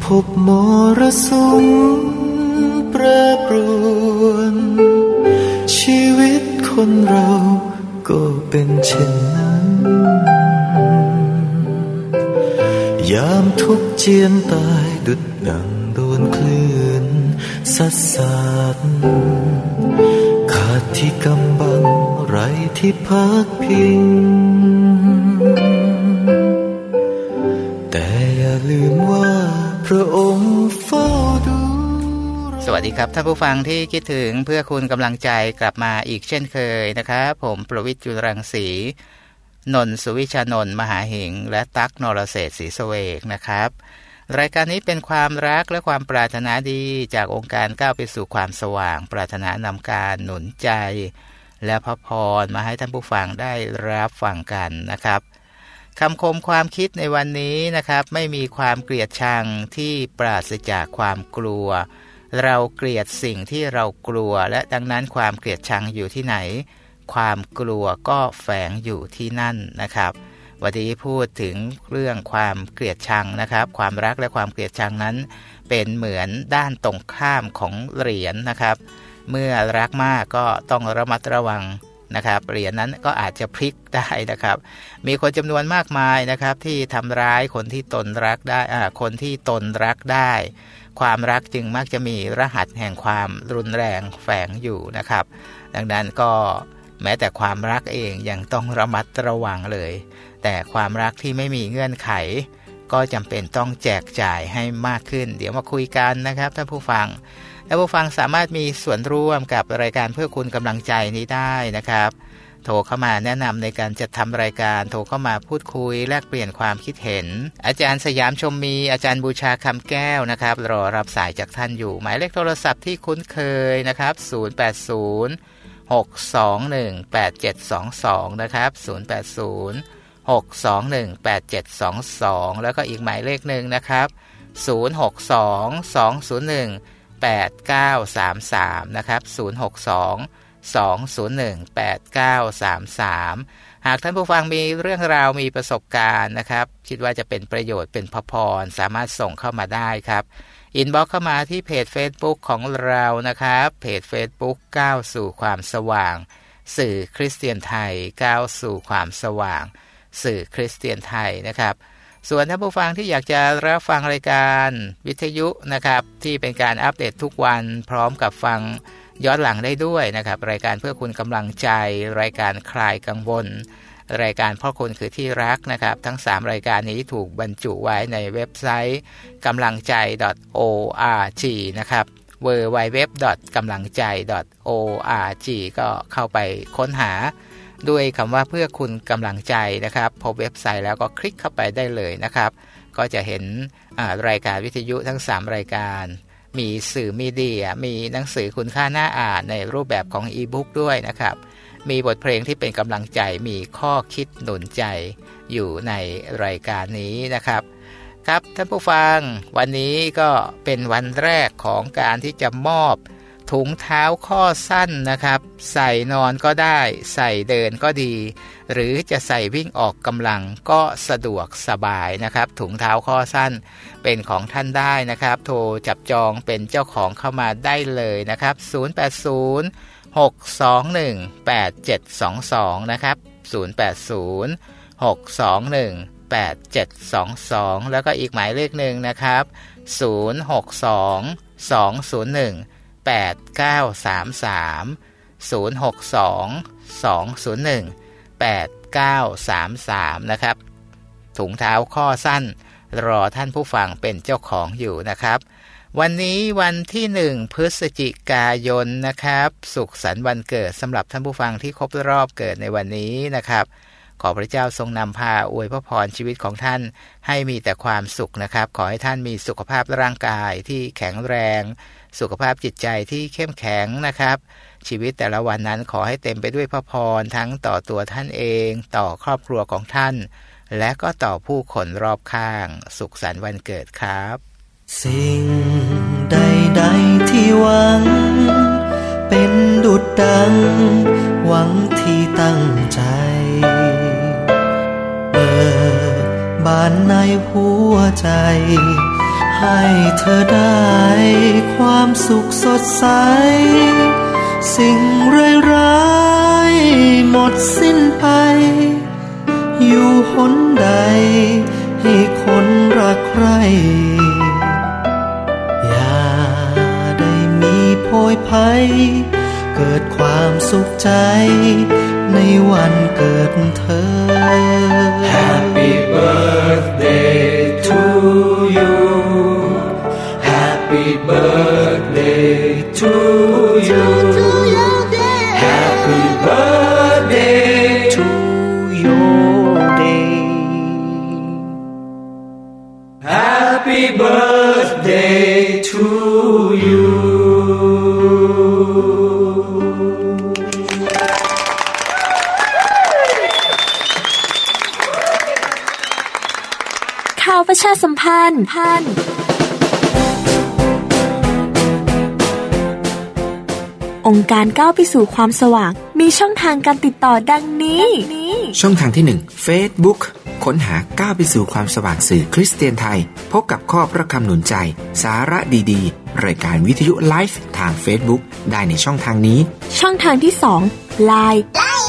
บมรสุมแปรปรวนชีวิตคนเราก็เป็นเช่นนั้นยามทุกข์เจียนตายดุจดังโดนคลื่นซัดสาดขาดที่กำบังไร้ที่พักพิงแต่อย่าลืมว่าพระองค์เฝ้าดูสวัสดีครับท่านผู้ฟังที่คิดถึงเพื่อคุณกำลังใจกลับมาอีกเช่นเคยนะครับผมประวิตร จุลรังสีนนท์สุวิชานนท์มหาหิงและตั๊กนรเศรษฐ์ศรีเสวกนะครับรายการนี้เป็นความรักและความปรารถนาดีจากองค์การก้าวไปสู่ความสว่างปรารถนานำการหนุนใจและพระพรมาให้ท่านผู้ฟังได้รับฟังกันนะครับคำคมความคิดในวันนี้นะครับไม่มีความเกลียดชังที่ปราศจากความกลัวเราเกลียดสิ่งที่เรากลัวและดังนั้นความเกลียดชังอยู่ที่ไหนความกลัวก็แฝงอยู่ที่นั่นนะครับวันนี้พูดถึงเรื่องความเกลียดชังนะครับความรักและความเกลียดชังนั้นเป็นเหมือนด้านตรงข้ามของเหรียญนะครับเมื่อรักมากก็ต้องระมัดระวังนะครับเหรียญนั้นก็อาจจะพลิกได้นะครับมีคนจำนวนมากมายนะครับที่ทำร้ายคนที่ตนรักได้คนที่ตนรักได้ความรักจึงมักจะมีรหัสแห่งความรุนแรงแฝงอยู่นะครับดังนั้นก็แม้แต่ความรักเองยังต้องระมัดระวังเลยแต่ความรักที่ไม่มีเงื่อนไขก็จำเป็นต้องแจกจ่ายให้มากขึ้นเดี๋ยวมาคุยกันนะครับท่านผู้ฟังสามารถมีส่วนร่วมกับรายการเพื่อคุณกำลังใจนี้ได้นะครับโทรเข้ามาแนะนำในการจัดทำรายการโทรเข้ามาพูดคุยแลกเปลี่ยนความคิดเห็นอาจารย์สยามชมมีอาจารย์บูชาคำแก้วนะครับรอรับสายจากท่านอยู่หมายเลขโทรศัพท์ที่คุ้นเคยนะครับ080-621-8722นะครับ080-621-8722แล้วก็อีกหมายเลขหนึ่งนะครับ062-201-8933นะครับ062-201-8933หากท่านผู้ฟังมีเรื่องราวมีประสบการณ์นะครับคิดว่าจะเป็นประโยชน์เป็นพระพรสามารถส่งเข้ามาได้ครับอินบ็อกซ์เข้ามาที่เพจ Facebook ของเรานะครับเพจ Facebook ก้าวสู่ความสว่างสื่อคริสเตียนไทยก้าวสู่ความสว่างสื่อคริสเตียนไทยนะครับส่วนท่านผู้ฟังที่อยากจะรับฟังรายการวิทยุนะครับที่เป็นการอัปเดตทุกวันพร้อมกับฟังย้อนหลังได้ด้วยนะครับรายการเพื่อคุณกำลังใจรายการคลายกังวลรายการเพราะคุณคือที่รักนะครับทั้ง3รายการนี้ถูกบรรจุไว้ในเว็บไซต์กำลังใจ .org นะครับ www.kamlangjai.org ก็เข้าไปค้นหาด้วยคำว่าเพื่อคุณกำลังใจนะครับพบเว็บไซต์แล้วก็คลิกเข้าไปได้เลยนะครับก็จะเห็นรายการวิทยุทั้ง3รายการมีสื่อมีเดียมีหนังสือคุณค่าน่าอ่านในรูปแบบของอีบุ๊กด้วยนะครับมีบทเพลงที่เป็นกำลังใจมีข้อคิดหนุนใจอยู่ในรายการนี้นะครับครับท่านผู้ฟังวันนี้ก็เป็นวันแรกของการที่จะมอบถุงเท้าข้อสั้นนะครับใส่นอนก็ได้ใส่เดินก็ดีหรือจะใส่วิ่งออกกำลังก็สะดวกสบายนะครับถุงเท้าข้อสั้นเป็นของท่านได้นะครับโทรจับจองเป็นเจ้าของเข้ามาได้เลยนะครับ080-621-8722นะครับ080-621-8722แล้วก็อีกหมายเลขหนึ่งนะครับ062-201-8933 062-201-8933นะครับถุงเท้าข้อสั้นรอท่านผู้ฟังเป็นเจ้าของอยู่นะครับวันนี้วันที่1พฤศจิกายนนะครับสุขสันต์วันเกิดสำหรับท่านผู้ฟังที่ครบรอบเกิดในวันนี้นะครับขอพระเจ้าทรงนำพาอวยพระพรชีวิตของท่านให้มีแต่ความสุขนะครับขอให้ท่านมีสุขภาพร่างกายที่แข็งแรงสุขภาพจิตใจที่เข้มแข็งนะครับชีวิตแต่ละวันนั้นขอให้เต็มไปด้วยพระพรทั้งต่อตัวท่านเองต่อครอบครัวของท่านและก็ต่อผู้คนรอบข้างสุขสันต์วันเกิดครับสิ่งใดๆที่หวังเป็นดุจดังหวังที่ตั้งใจเปิดบานในหัวใจให้เธอได้ความสุขสดใสสิ่งร้ายๆหมดสิ้นไปอยู่หนใดให้คนรักใครอย่าได้มีโพยภัยเกิดความสุขใจในวันเกิดเธอ Happy birthday to you Happy birthday to you Happy birthday to your day Happy birthday to you ข่าวประชาสัมพันธ์องค์การก้าวไปสู่ความสว่างมีช่องทางการติดต่อดังนี้ช่องทางที่ 1 Facebook ค้นหาก้าวไปสู่ความสว่างสื่อคริสเตียนไทยพบกับข้อพระคำหนุนใจสาระดีๆรายการวิทยุไลฟ์ทาง Facebook ได้ในช่องทางนี้ช่องทางที่ 2 LINE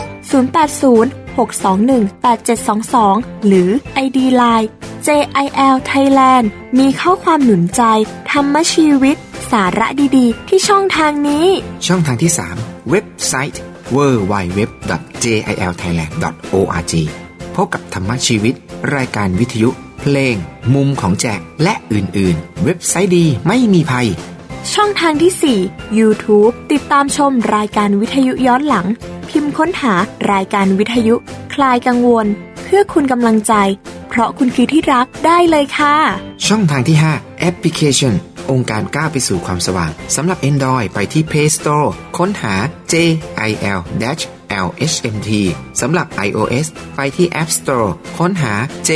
080-621-8722 หรือ ID LINE JIL Thailand มีข้อความหนุนใจธรรมชีวิตสาระดีๆที่ช่องทางนี้ช่องทางที่ 3 เว็บไซต์ www.jilthailand.org พบกับธรรมชีวิตรายการวิทยุเพลงมุมของแจกและอื่นๆเว็บไซต์ดีไม่มีภัยช่องทางที่ 4 YouTube ติดตามชมรายการวิทยุย้อนหลังพิมพ์ค้นหารายการวิทยุคลายกังวลเพื่อคุณกำลังใจเพราะคุณคือที่รักได้เลยค่ะช่องทางที่ 5 แอปพลิเคชันองค์การก้าวไปสู่ความสว่างสำหรับ Android ไปที่ Play Store ค้นหา JIL-LHMT สำหรับ iOS ไปที่ App Store ค้นหา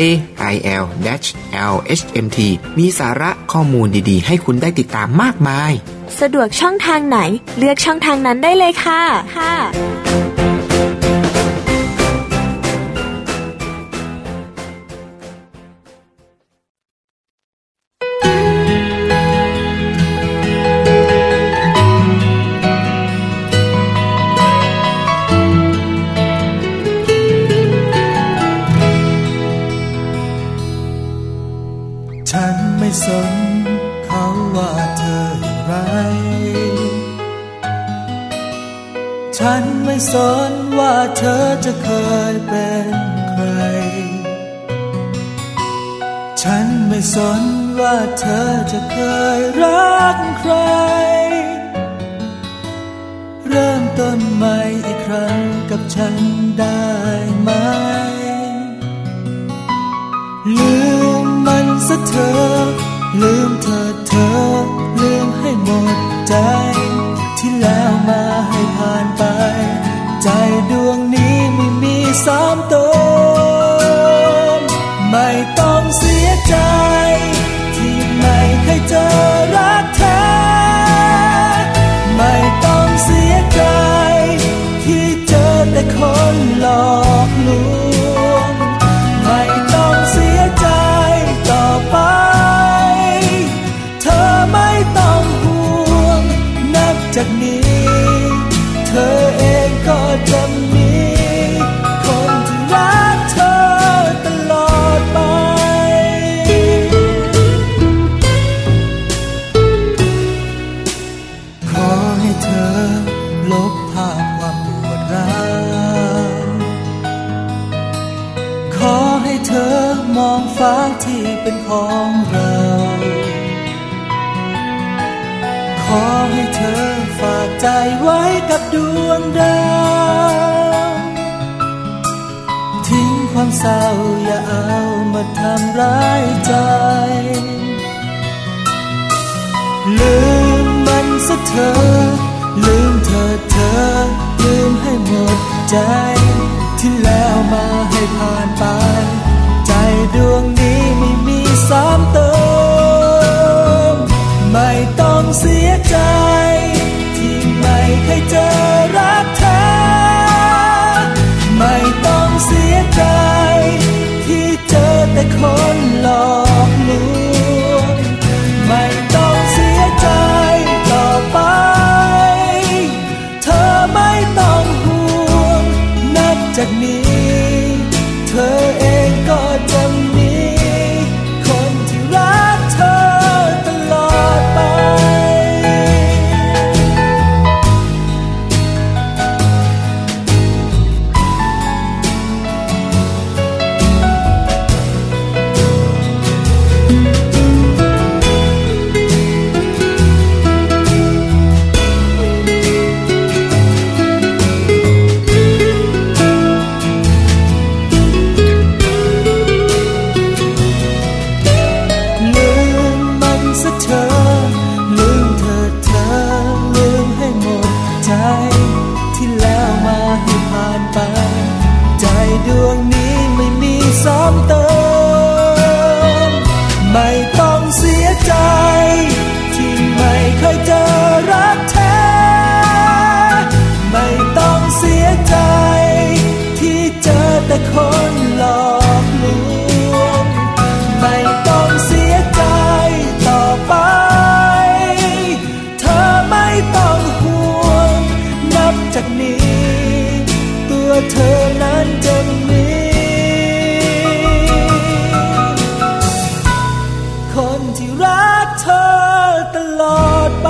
JIL-LHMT มีสาระข้อมูลดีๆให้คุณได้ติดตามมากมายสะดวกช่องทางไหนเลือกช่องทางนั้นได้เลยค่ะฉันไม่สนเขาว่าเธออย่างไรฉันไม่สนว่าเธอจะเคยเป็นใครฉันไม่สนว่าเธอจะเคยรักใครเริ่มต้นใหม่อีกครั้งกับฉันได้ไหมลืมมันซะเธอลืมเธอลืมให้หมดใจที่แล้วมาให้ผ่านไปใจดวงนี้ไม่มีซ้ำเติมไม่ต้องเสียใจที่ไม่เคยเจอรักแท้ไม่ต้องเสียใจที่เจอแต่คนหลอกลวงไม่ต้องเสียใจต่อไปเธอไม่ต้องห่วงนับจากนี้เธอเองก็จะมีคนที่รักเธอตลอดไปขอให้เธอลบภาพความปวดร้าวขอให้เธอมองฟ้าที่เป็นของเราขอให้เธอฝากใจไว้กับดวงดาวทิ้งความเศร้าอย่าเอามาทำร้ายใจลืมมันซะเธอลืมเธอลืมให้หมดใจที่แล้วมาให้ผ่านไปใจดวงนี้ไม่มีซ้ำเติมไม่ต้องเสียใจที่ไม่เคยเจอรักแท้ไม่ต้องเสียใจที่เจอแต่คนหลอกลวงว่าเธอนั้นจะมีคนที่รักเธอตลอดไป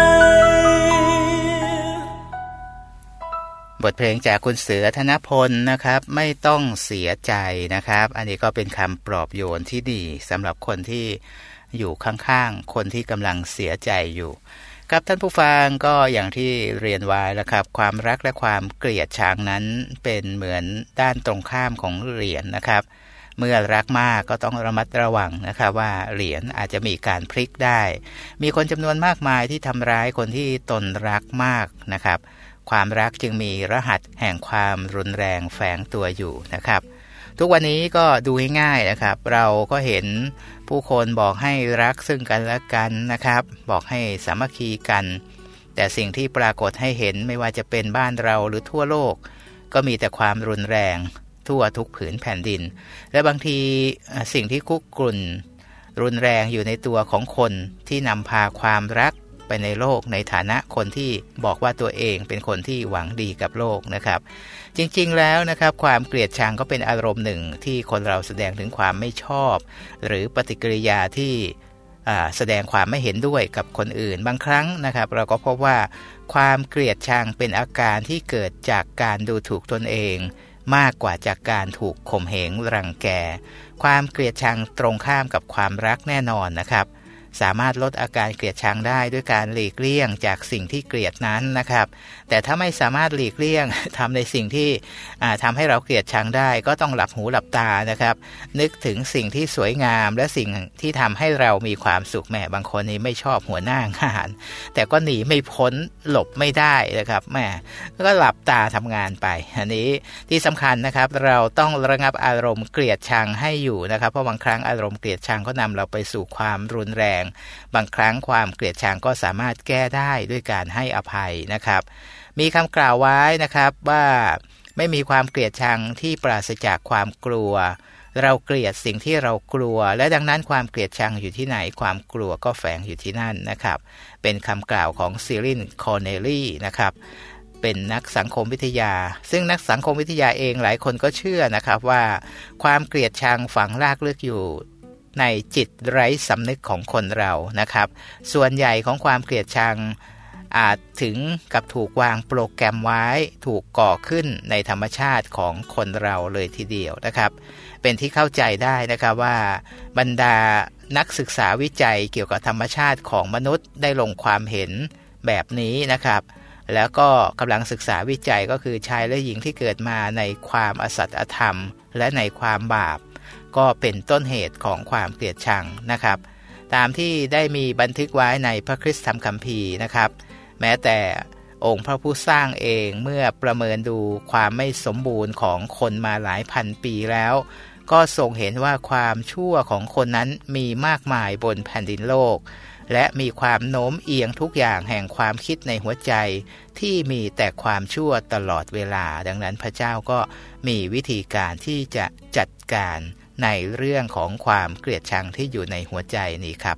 บทเพลงจากคุณเสือธนพลนะครับไม่ต้องเสียใจนะครับอันนี้ก็เป็นคำปลอบโยนที่ดีสำหรับคนที่อยู่ข้างๆคนที่กำลังเสียใจอยู่ครับท่านผู้ฟังก็อย่างที่เรียนไว้แล้วครับความรักและความเกลียดชังนั้นเป็นเหมือนด้านตรงข้ามของเหรียญนะครับเมื่อรักมากก็ต้องระมัดระวังนะครับว่าเหรียญอาจจะมีการพลิกได้มีคนจำนวนมากมายที่ทำร้ายคนที่ตนรักมากนะครับความรักจึงมีรหัสแห่งความรุนแรงแฝงตัวอยู่นะครับทุกวันนี้ก็ดูง่ายๆนะครับเราก็เห็นผู้คนบอกให้รักซึ่งกันและกันนะครับบอกให้สามัคคีกันแต่สิ่งที่ปรากฏให้เห็นไม่ว่าจะเป็นบ้านเราหรือทั่วโลกก็มีแต่ความรุนแรงทั่วทุกผืนแผ่นดินและบางทีสิ่งที่คุกรุ่นรุนแรงอยู่ในตัวของคนที่นำพาความรักไปในโลกในฐานะคนที่บอกว่าตัวเองเป็นคนที่หวังดีกับโลกนะครับจริงๆแล้วนะครับความเกลียดชังก็เป็นอารมณ์หนึ่งที่คนเราแสดงถึงความไม่ชอบหรือปฏิกิริยาที่แสดงความไม่เห็นด้วยกับคนอื่นบางครั้งนะครับเราก็พบว่าความเกลียดชังเป็นอาการที่เกิดจากการดูถูกตนเองมากกว่าจากการถูกข่มเหงรังแกความเกลียดชังตรงข้ามกับความรักแน่นอนนะครับสามารถลดอาการเกลียดชังได้ด้วยการหลีกเลี่ยงจากสิ่งที่เกลียดนั้นนะครับแต่ถ้าไม่สามารถหลีกเลี่ยงทำในสิ่งที่ทำให้เราเกลียดชังได้ก็ต้องหลับหูหลับตานะครับนึกถึงสิ่งที่สวยงามและสิ่งที่ทำให้เรามีความสุขแหมบางคนนี่ไม่ชอบหัวหน้างานแต่ก็หนีไม่พ้นหลบไม่ได้นะครับแหมก็หลับตาทำงานไปอันนี้ที่สำคัญนะครับเราต้องระงับอารมณ์เกลียดชังให้อยู่นะครับเพราะบางครั้งอารมณ์เกลียดชังก็นำเราไปสู่ความรุนแรงบางครั้งความเกลียดชังก็สามารถแก้ได้ด้วยการให้อภัยนะครับมีคำกล่าวไว้นะครับว่าไม่มีความเกลียดชังที่ปราศจากความกลัวเราเกลียดสิ่งที่เรากลัวและดังนั้นความเกลียดชังอยู่ที่ไหนความกลัวก็แฝงอยู่ที่นั่นนะครับเป็นคำกล่าวของซิริล คอร์เนลลีนะครับเป็นนักสังคมวิทยาซึ่งนักสังคมวิทยาเองหลายคนก็เชื่อนะครับว่าความเกลียดชังฝังรากลึกอยู่ในจิตไร้สำนึกของคนเรานะครับส่วนใหญ่ของความเกลียดชังอาจถึงกับถูกวางโปรแกรมไว้ถูกก่อขึ้นในธรรมชาติของคนเราเลยทีเดียวนะครับเป็นที่เข้าใจได้นะครับว่าบรรดานักศึกษาวิจัยเกี่ยวกับธรรมชาติของมนุษย์ได้ลงความเห็นแบบนี้นะครับแล้วก็กำลังศึกษาวิจัยก็คือชายและหญิงที่เกิดมาในความอสัตย์อธรรมและในความบาปก็เป็นต้นเหตุของความเกลียดชังนะครับตามที่ได้มีบันทึกไว้ในพระคริสตธรรมคัมภีร์นะครับแม้แต่องค์พระผู้สร้างเองเมื่อประเมินดูความไม่สมบูรณ์ของคนมาหลายพันปีแล้วก็ทรงเห็นว่าความชั่วของคนนั้นมีมากมายบนแผ่นดินโลกและมีความโน้มเอียงทุกอย่างแห่งความคิดในหัวใจที่มีแต่ความชั่วตลอดเวลาดังนั้นพระเจ้าก็มีวิธีการที่จะจัดการในเรื่องของความเกลียดชังที่อยู่ในหัวใจนี้ครับ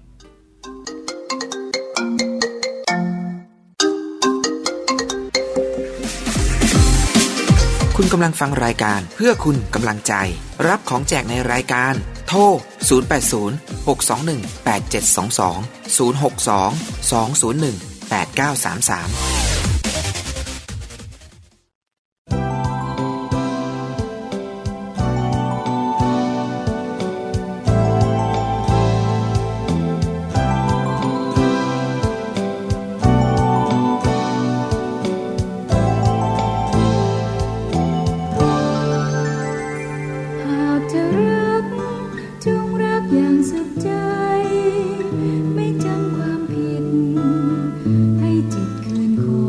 คุณกำลังฟังรายการเพื่อคุณกำลังใจรับของแจกในรายการโทร0806218722 062-201-8933 ไม่จำความผิดให้จิตคืนคง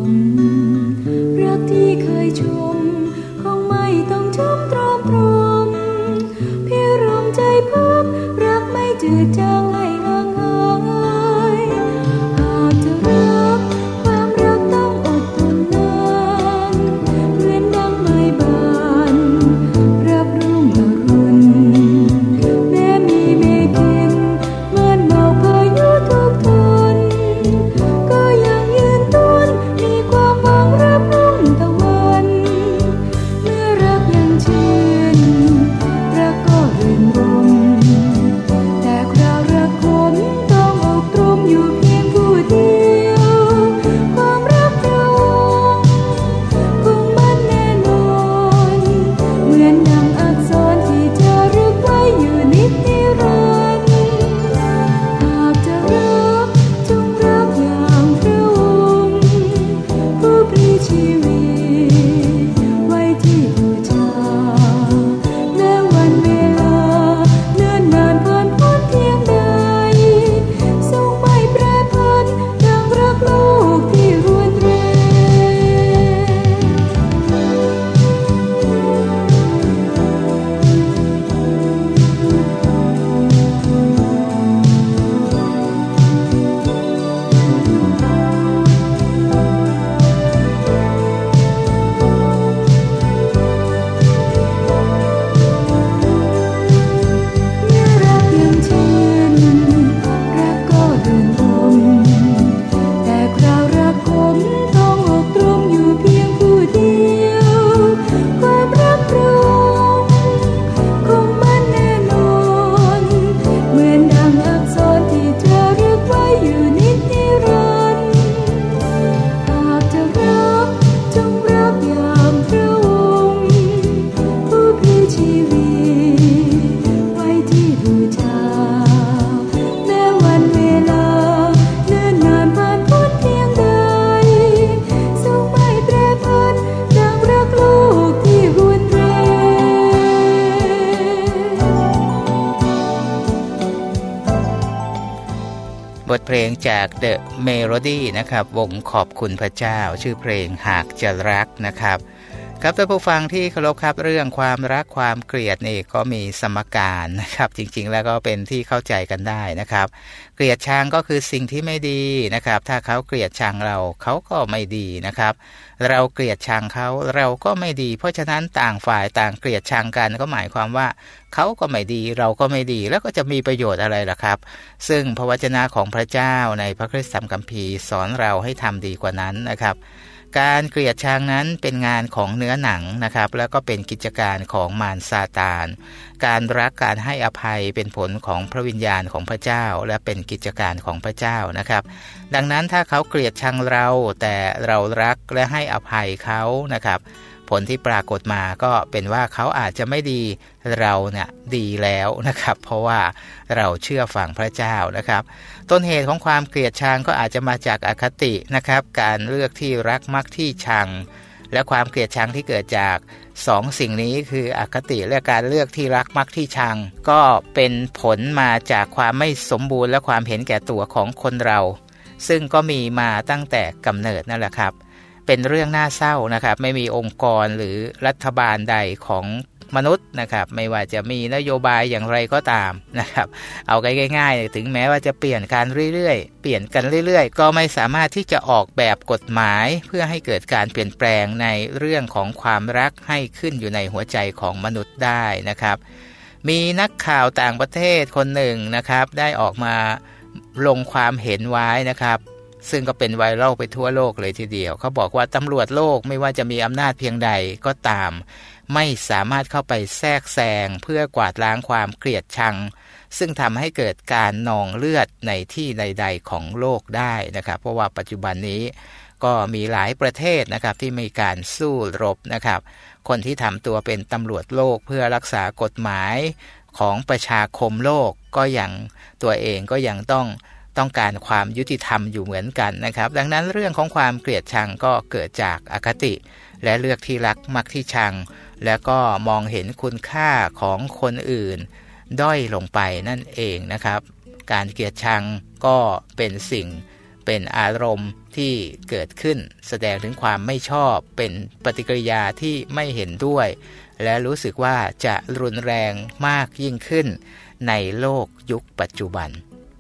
งจาก The Melody นะครับวงขอบคุณพระเจ้าชื่อเพลงหากจะรักนะครับครับท่านผู้ฟังที่เคารพครับเรื่องความรักความเกลียดนี่ก็มีสมการนะครับจริงๆแล้วก็เป็นที่เข้าใจกันได้นะครับเกลียดชังก็คือสิ่งที่ไม่ดีนะครับถ้าเขาเกลียดชังเราเขาก็ไม่ดีนะครับเราเกลียดชังเขาเราก็ไม่ดีเพราะฉะนั้นต่างฝ่ายต่างเกลียดชังกันก็หมายความว่าเขาก็ไม่ดีเราก็ไม่ดีแล้วก็จะมีประโยชน์อะไรล่ะครับซึ่งพระวจนะของพระเจ้าในพระคริสตธรรมคัมภีร์สอนเราให้ทำดีกว่านั้นนะครับการเกลียดชังนั้นเป็นงานของเนื้อหนังนะครับแล้วก็เป็นกิจการของมารซาตานการรักการให้อภัยเป็นผลของพระวิญญาณของพระเจ้าและเป็นกิจการของพระเจ้านะครับดังนั้นถ้าเขาเกลียดชังเราแต่เรารักและให้อภัยเขานะครับผลที่ปรากฏมาก็เป็นว่าเขาอาจจะไม่ดีเราเนี่ยดีแล้วนะครับเพราะว่าเราเชื่อฟังพระเจ้านะครับต้นเหตุของความเกลียดชังก็อาจจะมาจากอคตินะครับการเลือกที่รักมักที่ชังและความเกลียดชังที่เกิดจาก2 สิ่งนี้คืออคติและการเลือกที่รักมักที่ชังก็เป็นผลมาจากความไม่สมบูรณ์และความเห็นแก่ตัวของคนเราซึ่งก็มีมาตั้งแต่กำเนิดนั่นแหละครับเป็นเรื่องน่าเศร้านะครับไม่มีองค์กรหรือรัฐบาลใดของมนุษย์นะครับไม่ว่าจะมีนโยบายอย่างไรก็ตามนะครับเอาง่ายๆถึงแม้ว่าจะเปลี่ยนกันเรื่อยๆเปลี่ยนกันเรื่อยๆก็ไม่สามารถที่จะออกแบบกฎหมายเพื่อให้เกิดการเปลี่ยนแปลงในเรื่องของความรักให้ขึ้นอยู่ในหัวใจของมนุษย์ได้นะครับมีนักข่าวต่างประเทศคนหนึ่งนะครับได้ออกมาลงความเห็นไว้นะครับซึ่งก็เป็นไวรัลไปทั่วโลกเลยทีเดียวเขาบอกว่าตำรวจโลกไม่ว่าจะมีอำนาจเพียงใดก็ตามไม่สามารถเข้าไปแทรกแซงเพื่อกวาดล้างความเกลียดชังซึ่งทำให้เกิดการนองเลือดในที่ใดๆของโลกได้นะครับเพราะว่าปัจจุบันนี้ก็มีหลายประเทศนะครับที่มีการสู้รบนะครับคนที่ทำตัวเป็นตำรวจโลกเพื่อรักษากฎหมายของประชาคมโลกก็ยังตัวเองก็ยังต้องการความยุติธรรมอยู่เหมือนกันนะครับดังนั้นเรื่องของความเกลียดชังก็เกิดจากอคติและเลือกที่รักมักที่ชังแล้วก็มองเห็นคุณค่าของคนอื่นด้อยลงไปนั่นเองนะครับการเกลียดชังก็เป็นอารมณ์ที่เกิดขึ้นแสดงถึงความไม่ชอบเป็นปฏิกิริยาที่ไม่เห็นด้วยและรู้สึกว่าจะรุนแรงมากยิ่งขึ้นในโลกยุคปัจจุบัน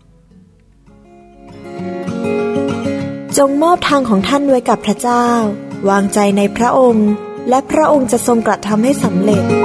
จงมอบทางของท่านไว้กับพระเจ้าวางใจในพระองค์และพระองค์จะทรงกระทำให้สำเร็จ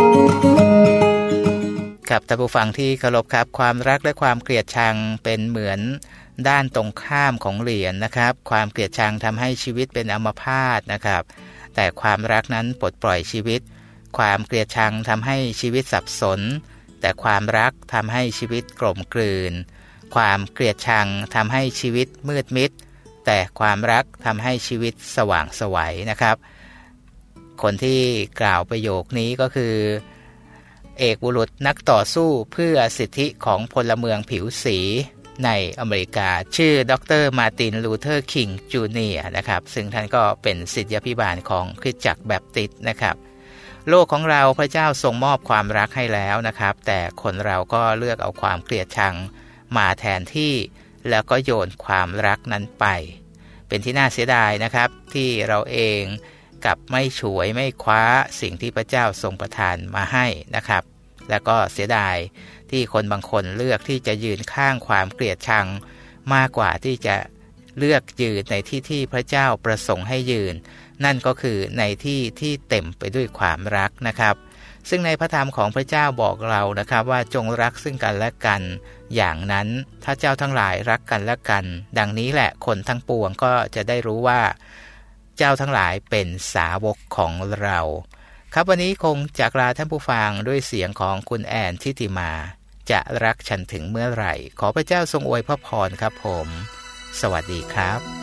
ครับท่านผู้ฟังที่เคารพครับความรักและความเกลียดชังเป็นเหมือนด้านตรงข้ามของเหรียญนะครับความเกลียดชังทำให้ชีวิตเป็นอัมพาตนะครับแต่ความรักนั้นปลดปล่อยชีวิตความเกลียดชังทำให้ชีวิตสับสนแต่ความรักทำให้ชีวิตกลมกลืนความเกลียดชังทำให้ชีวิตมืดมิดแต่ความรักทำให้ชีวิตสว่างไสวนะครับคนที่กล่าวประโยคนี้ก็คือเอกบุรุษนักต่อสู้เพื่อสิทธิของพลเมืองผิวสีในอเมริกาชื่อดร.มาร์ติน ลูเทอร์ คิง จูเนียร์นะครับซึ่งท่านก็เป็นศิษยาภิบาลของคริสตจักรแบปติสต์นะครับโลกของเราพระเจ้าทรงมอบความรักให้แล้วนะครับแต่คนเราก็เลือกเอาความเกลียดชังมาแทนที่แล้วก็โยนความรักนั้นไปเป็นที่น่าเสียดายนะครับที่เราเองกับไม่ฉวยไม่คว้าสิ่งที่พระเจ้าทรงประทานมาให้นะครับแล้วก็เสียดายที่คนบางคนเลือกที่จะยืนข้างความเกลียดชังมากกว่าที่จะเลือกยืนในที่ที่พระเจ้าประสงค์ให้ยืนนั่นก็คือในที่ที่เต็มไปด้วยความรักนะครับซึ่งในพระธรรมของพระเจ้าบอกเรานะครับว่าจงรักซึ่งกันและกันอย่างนั้นถ้าเจ้าทั้งหลายรักกันและกันดังนี้แหละคนทั้งปวงก็จะได้รู้ว่าเจ้าทั้งหลายเป็นสาวกของเราครับวันนี้คงจากลาท่านผู้ฟังด้วยเสียงของคุณแอนทิติมาจะรักฉันถึงเมื่อไหร่ขอพระเจ้าทรงอวยพระพรครับผมสวัสดีครับ